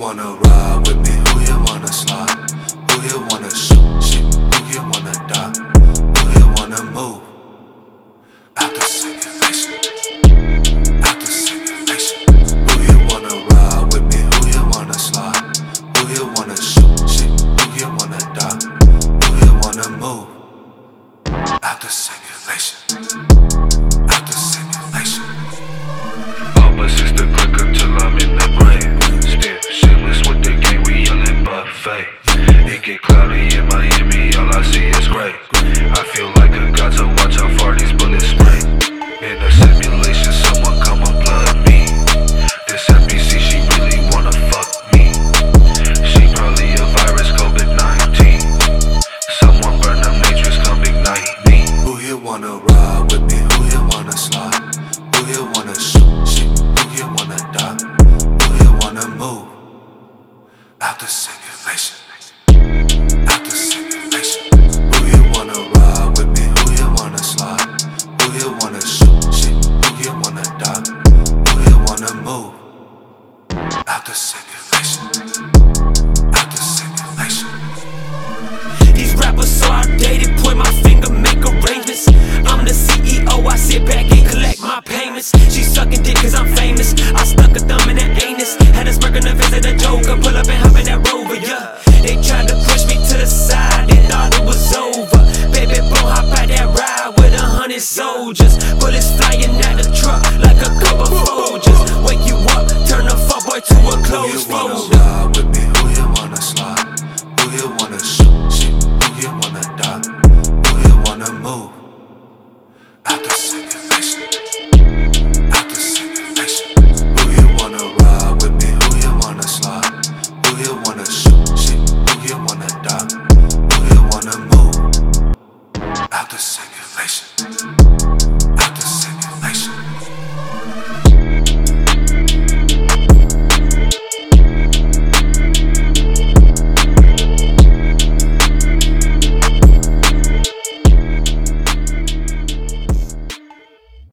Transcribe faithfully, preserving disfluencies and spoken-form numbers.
wanna ride with me? Who you wanna slide? Who you wanna shoot shit? Who you wanna die? Who you wanna move? Out the simulation, out the simulation. Who you wanna ride with me? Who you wanna slide? Who you wanna shoot shit? Who you wanna die? Who you wanna move? Out the simulation, out the simulation. All but sister click up till I'm in the brain. Still shameless with the game, we yelling buffet. It get cloudy in Miami, all I see is gray. I feel like a god to watch how far these bullets spray. In a simulation, someone come unplug me. This N P C, she really wanna fuck me. She probably a virus, COVID nineteen. Someone burn the matrix, come ignite me. Who you wanna ride with me? Who you wanna slide? Who you wanna shoot shit? Who you wanna die? Who you wanna move? Out the simulation, out the simulation. Who you wanna ride with me? Who you wanna slide? Who you wanna shoot shit? Who you wanna die? Who you wanna move? Out the simulation, out the simulation. These rappers so outdated, point my finger, make arrangements. I'm the C E O, I sit back and collect my payments. She sucking dick cause I'm famous, I stuck a thumb in her anus. Had a smirk on the face of the Joker, pull up and hop in that Rover, yeah. They tried to push me to the side, they thought it was over. Baby boy, hop out that ride with a hundred soldiers. Bullets flying out the truck like a couple Folgers. Wake you up, turn the fuckboy to a closed Who you wanna folder. ride with me? Who you wanna slide? Who you wanna shoot shit? Who you wanna die? Who you wanna move? Out the simulation, out the simulation. Who you wanna ride with me? Who you wanna slide? Who you wanna shoot shit? Who you wanna die? Who you wanna move? Out the simulation.